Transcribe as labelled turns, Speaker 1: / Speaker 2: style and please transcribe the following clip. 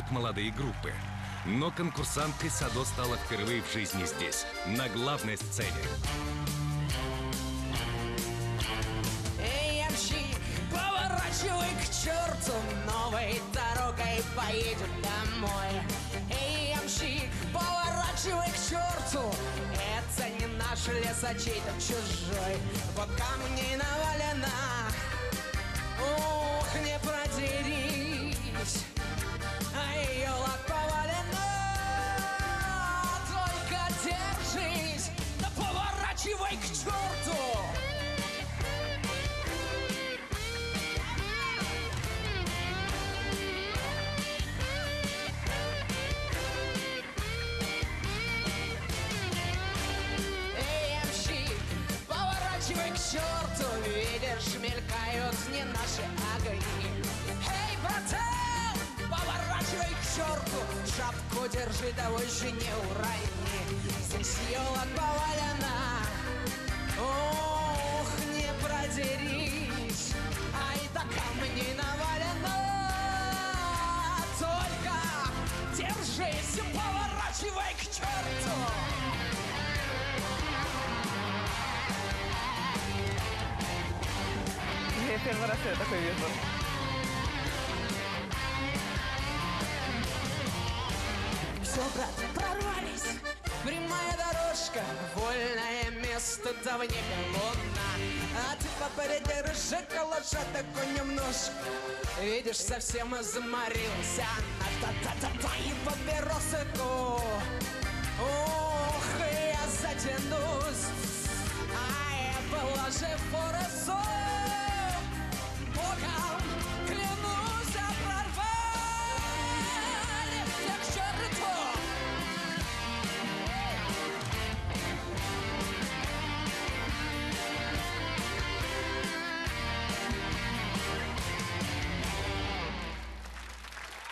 Speaker 1: существуют молодые группы. Но конкурсанткой Садо стала впервые в жизни здесь, на главной сцене.
Speaker 2: Эй, ямщик, поворачивай к черту, новой дорогой поедем домой. Эй, ямщик, поворачивай к черту, это не наш лес, а чей-то чужой. Вот камней навалено, ух, не продерись, а елок повалено, только держись, да поворачивай к черту. К черту, видишь, мелькают не наши огни. Эй, братан, поворачивай к черту, шапку держи, да больше не урони. Здесь елок повалена, ох, не продерись, ай да камни навалено, только держись и поворачивай к черту.
Speaker 3: Я первый раз я такой вижу.
Speaker 2: Все, брат, прорвались. Прямая дорожка, вольное место, да в небе луна. А ты попридержи калаша такой немножко. Видишь, совсем заморился